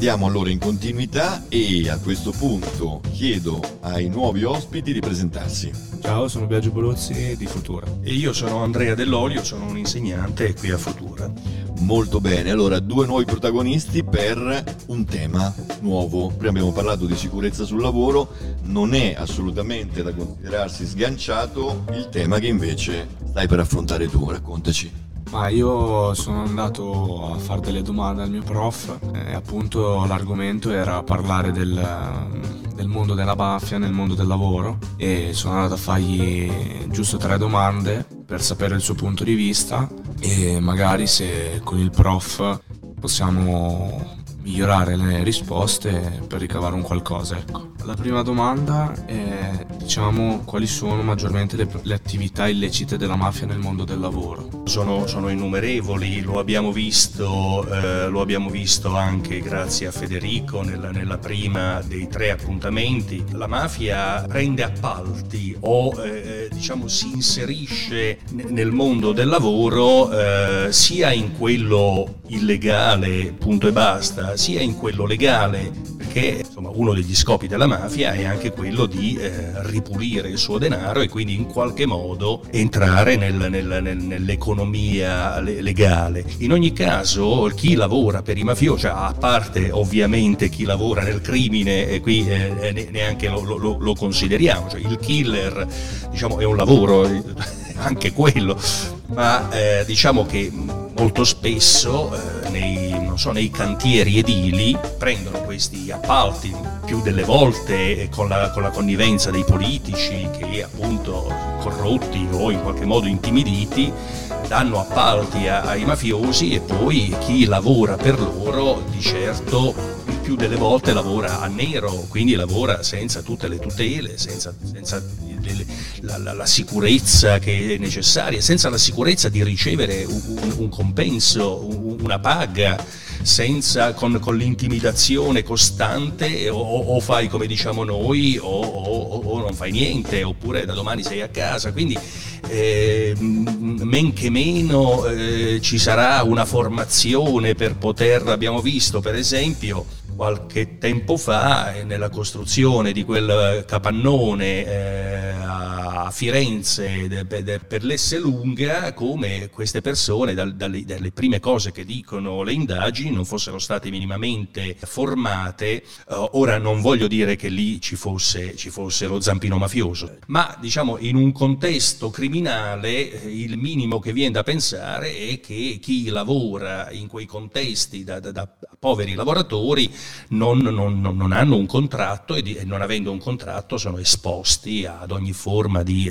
Andiamo allora in continuità e a questo punto chiedo ai nuovi ospiti di presentarsi. Ciao, sono Biagio Bolozzi di Futura. E io sono Andrea Dell'Olio, sono un insegnante qui a Futura. Molto bene, allora 2 nuovi protagonisti per un tema nuovo. Prima abbiamo parlato di sicurezza sul lavoro, non è assolutamente da considerarsi sganciato il tema che invece stai per affrontare tu, raccontaci. Ma io sono andato a fare delle domande al mio prof e appunto l'argomento era parlare del mondo della mafia nel mondo del lavoro, e sono andato a fargli giusto 3 domande per sapere il suo punto di vista e magari se con il prof possiamo migliorare le risposte per ricavare un qualcosa, ecco. La prima domanda è, quali sono maggiormente le attività illecite della mafia nel mondo del lavoro? Sono innumerevoli, lo abbiamo visto anche grazie a Federico nella prima dei 3 appuntamenti. La mafia prende appalti o si inserisce nel mondo del lavoro sia in quello illegale, punto e basta, sia in quello legale, perché uno degli scopi della mafia è anche quello di ripulire il suo denaro e quindi in qualche modo entrare nell'economia legale. In ogni caso chi lavora per i mafiosi, a parte ovviamente chi lavora nel crimine, e qui neanche lo consideriamo, cioè il killer è un lavoro anche quello, ma diciamo che molto spesso nei cantieri edili prendono questi appalti, più delle volte con la connivenza dei politici che appunto corrotti o in qualche modo intimiditi danno appalti ai mafiosi, e poi chi lavora per loro di certo più delle volte lavora a nero, quindi lavora senza tutte le tutele, senza la sicurezza che è necessaria, senza la sicurezza di ricevere un compenso, una paga, con l'intimidazione costante, o fai come diciamo noi o non fai niente, oppure da domani sei a casa. Quindi men che meno ci sarà una formazione per abbiamo visto per esempio qualche tempo fa nella costruzione di quel capannone a Firenze per l'Esselunga, come queste persone dalle prime cose che dicono le indagini non fossero state minimamente formate. Ora non voglio dire che lì ci fosse lo zampino mafioso, ma in un contesto criminale il minimo che viene da pensare è che chi lavora in quei contesti da poveri lavoratori non hanno un contratto, e non avendo un contratto sono esposti ad ogni forma di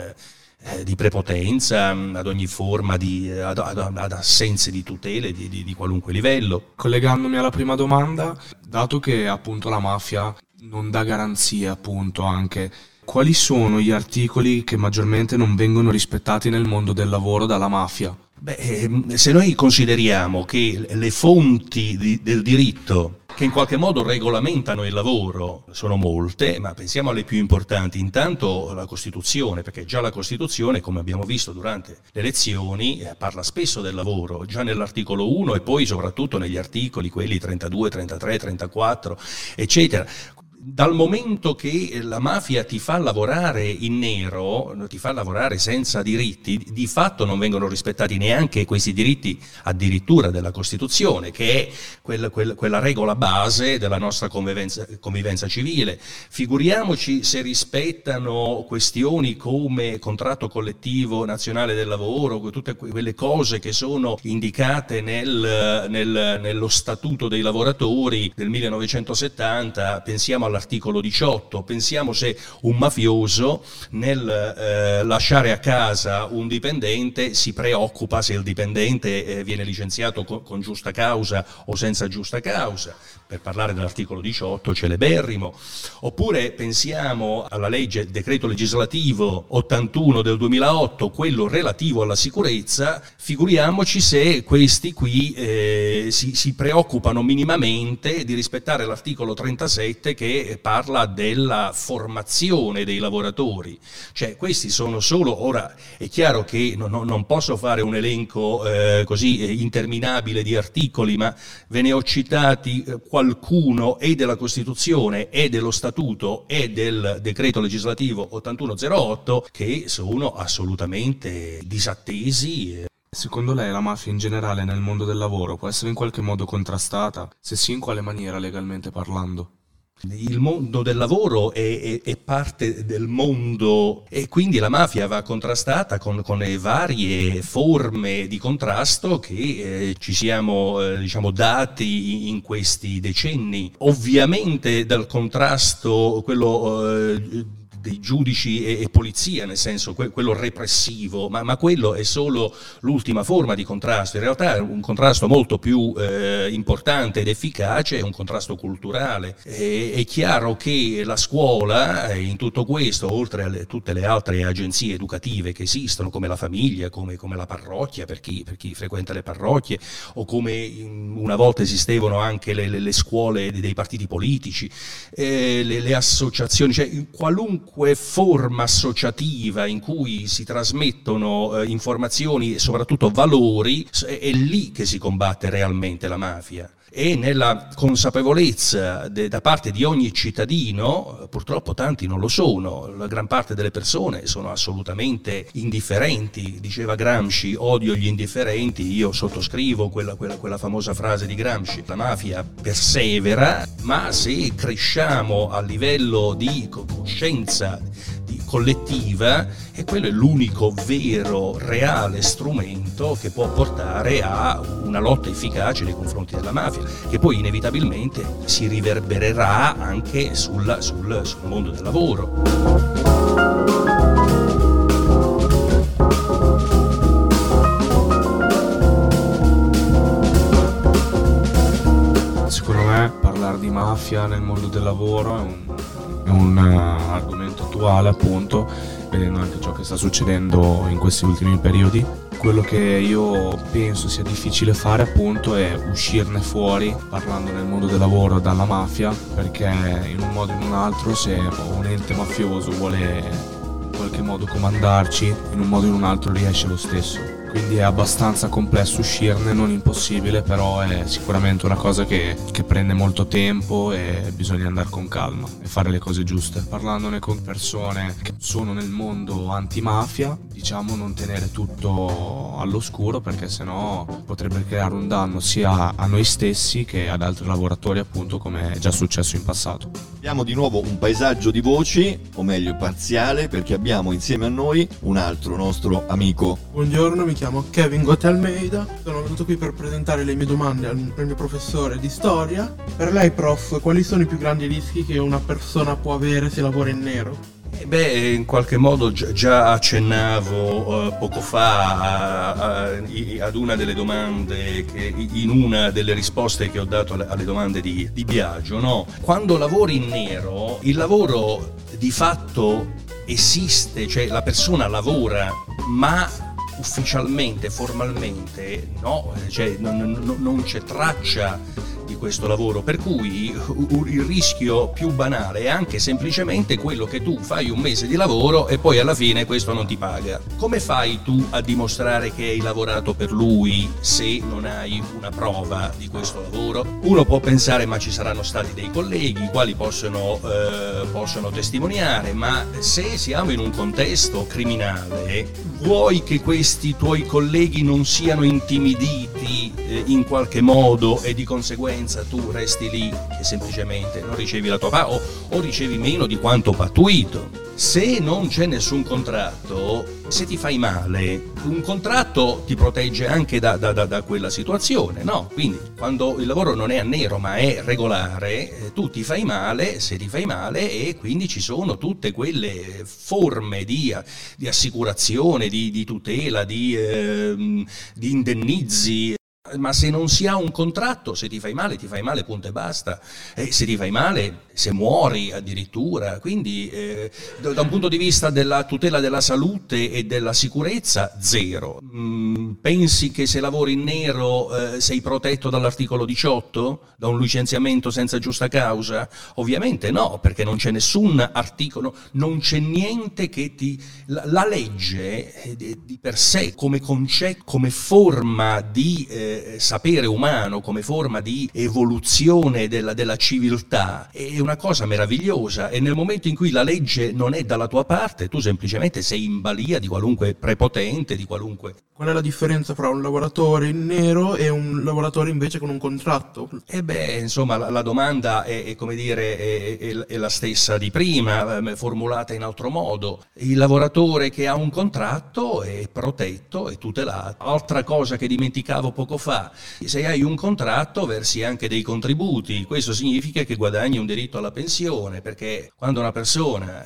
prepotenza, ad ogni forma ad assenze di tutele di qualunque livello. Collegandomi alla prima domanda, dato che appunto la mafia non dà garanzie, appunto, anche quali sono gli articoli che maggiormente non vengono rispettati nel mondo del lavoro dalla mafia? Se noi consideriamo che le fonti del diritto che in qualche modo regolamentano il lavoro sono molte, ma pensiamo alle più importanti. Intanto la Costituzione, perché già la Costituzione, come abbiamo visto durante le lezioni, parla spesso del lavoro, già nell'articolo 1 e poi soprattutto negli articoli, quelli 32, 33, 34, eccetera. Dal momento che la mafia ti fa lavorare in nero, ti fa lavorare senza diritti, di fatto non vengono rispettati neanche questi diritti addirittura della Costituzione, che è quella regola base della nostra convivenza civile. Figuriamoci se rispettano questioni come contratto collettivo nazionale del lavoro, tutte quelle cose che sono indicate nello Statuto dei lavoratori del 1970, pensiamo all'articolo 18, pensiamo se un mafioso nel lasciare a casa un dipendente si preoccupa se il dipendente viene licenziato con giusta causa o senza giusta causa, per parlare dell'articolo 18 celeberrimo. Oppure pensiamo alla legge, decreto legislativo 81 del 2008, quello relativo alla sicurezza. Figuriamoci se questi qui si preoccupano minimamente di rispettare l'articolo 37, che che parla della formazione dei lavoratori. Cioè, questi sono solo, ora è chiaro che non posso fare un elenco così interminabile di articoli, ma ve ne ho citati qualcuno e della Costituzione e dello Statuto e del decreto legislativo 8108 che sono assolutamente disattesi. Secondo lei la mafia in generale nel mondo del lavoro può essere in qualche modo contrastata? Se sì, in quale maniera legalmente parlando? Il mondo del lavoro è parte del mondo e quindi la mafia va contrastata con le varie forme di contrasto che ci siamo dati in questi decenni. Ovviamente dal contrasto quello dei giudici e polizia, nel senso quello repressivo, ma quello è solo l'ultima forma di contrasto. In realtà è un contrasto molto più importante ed efficace, è un contrasto culturale. È chiaro che la scuola in tutto questo, oltre a tutte le altre agenzie educative che esistono, come la famiglia, come la parrocchia, per chi frequenta le parrocchie, o come una volta esistevano anche le scuole dei partiti politici, le associazioni, cioè qualunque forma associativa in cui si trasmettono informazioni e soprattutto valori, è lì che si combatte realmente la mafia. E nella consapevolezza da parte di ogni cittadino, purtroppo tanti non lo sono, la gran parte delle persone sono assolutamente indifferenti. Diceva Gramsci: odio gli indifferenti. Io sottoscrivo quella famosa frase di Gramsci. La mafia persevera, ma se cresciamo a livello di coscienza collettiva, e quello è l'unico vero, reale strumento che può portare a una lotta efficace nei confronti della mafia, che poi inevitabilmente si riverbererà anche sul mondo del lavoro. Secondo me parlare di mafia nel mondo del lavoro è un argomento attuale, appunto, vedendo anche ciò che sta succedendo in questi ultimi periodi. Quello che io penso sia difficile fare, appunto, è uscirne fuori parlando nel mondo del lavoro dalla mafia, perché in un modo o in un altro, se un ente mafioso vuole in qualche modo comandarci, in un modo o in un altro riesce lo stesso. Quindi è abbastanza complesso uscirne, non impossibile, però è sicuramente una cosa che prende molto tempo e bisogna andare con calma e fare le cose giuste. Parlandone con persone che sono nel mondo antimafia, diciamo, non tenere tutto all'oscuro, perché sennò potrebbe creare un danno sia a noi stessi che ad altri lavoratori, appunto, come è già successo in passato. Abbiamo di nuovo un paesaggio di voci, o meglio parziale, perché abbiamo insieme a noi un altro nostro amico. Buongiorno, mi chiamo Kevin Gotti Almeida, sono venuto qui per presentare le mie domande al mio professore di storia. Per lei, prof, quali sono i più grandi rischi che una persona può avere se lavora in nero? In qualche modo già accennavo poco fa ad una delle domande, in una delle risposte che ho dato alle domande di Biagio, no? Quando lavori in nero, il lavoro di fatto esiste, cioè la persona lavora, ma ufficialmente, formalmente no, cioè non c'è traccia di questo lavoro, per cui il rischio più banale è anche semplicemente quello che tu fai un mese di lavoro e poi alla fine questo non ti paga. Come fai tu a dimostrare che hai lavorato per lui se non hai una prova di questo lavoro? Uno può pensare: ma ci saranno stati dei colleghi i quali possono testimoniare, ma se siamo in un contesto criminale, vuoi che questi tuoi colleghi non siano intimiditi in qualche modo e di conseguenza tu resti lì e semplicemente non ricevi la tua paga o ricevi meno di quanto pattuito? Se non c'è nessun contratto, se ti fai male, un contratto ti protegge anche da quella situazione, no? Quindi quando il lavoro non è a nero ma è regolare, tu ti fai male, se ti fai male, e quindi ci sono tutte quelle forme di assicurazione, di tutela, di indennizi Ma se non si ha un contratto, se ti fai male, punto e basta. E se ti fai male, se muori addirittura. Quindi da un punto di vista della tutela della salute e della sicurezza, zero. Pensi che se lavori in nero sei protetto dall'articolo 18? Da un licenziamento senza giusta causa? Ovviamente no, perché non c'è nessun articolo, non c'è niente che ti... La legge di per sé, come concetto, come forma di sapere umano, come forma di evoluzione della civiltà, è una cosa meravigliosa, e nel momento in cui la legge non è dalla tua parte, tu semplicemente sei in balia di qualunque prepotente, di qualunque... Qual è la differenza fra un lavoratore in nero e un lavoratore invece con un contratto? Insomma, la domanda è come dire, è la stessa di prima, formulata in altro modo. Il lavoratore che ha un contratto è protetto, è tutelato. Altra cosa che dimenticavo poco fa: se hai un contratto versi anche dei contributi. Questo significa che guadagni un diritto alla pensione, perché quando una persona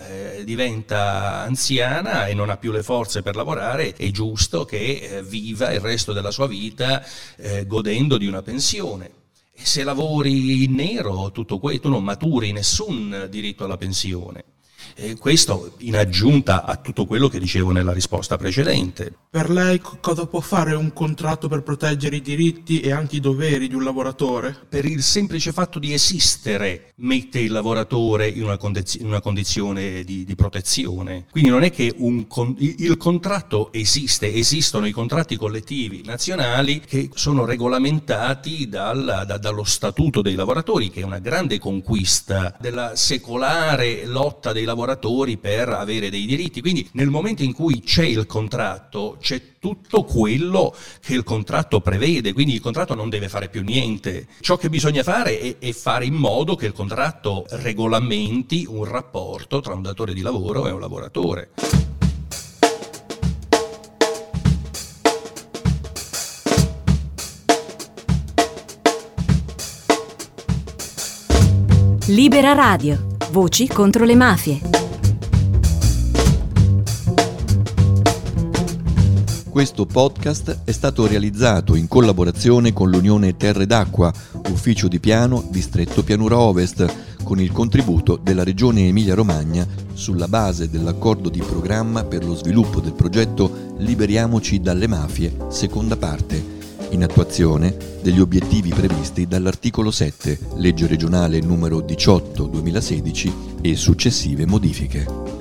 diventa anziana e non ha più le forze per lavorare, è giusto che viva il resto della sua vita godendo di una pensione. E se lavori in nero, tutto questo, tu non maturi nessun diritto alla pensione. Questo in aggiunta a tutto quello che dicevo nella risposta precedente. Per lei cosa può fare un contratto per proteggere i diritti e anche i doveri di un lavoratore? Per il semplice fatto di esistere mette il lavoratore in una condizione di protezione. Quindi non è che il contratto esiste, esistono i contratti collettivi nazionali che sono regolamentati dallo Statuto dei lavoratori, che è una grande conquista della secolare lotta dei lavoratori per avere dei diritti. Quindi nel momento in cui c'è il contratto, c'è tutto quello che il contratto prevede, quindi il contratto non deve fare più niente. Ciò che bisogna fare è fare in modo che il contratto regolamenti un rapporto tra un datore di lavoro e un lavoratore. Libera Radio. Voci contro le mafie. Questo podcast è stato realizzato in collaborazione con l'Unione Terre d'Acqua, Ufficio di Piano, Distretto Pianura Ovest, con il contributo della Regione Emilia-Romagna sulla base dell'accordo di programma per lo sviluppo del progetto Liberiamoci dalle mafie, seconda parte, in attuazione degli obiettivi previsti dall'articolo 7, legge regionale numero 18/2016 e successive modifiche.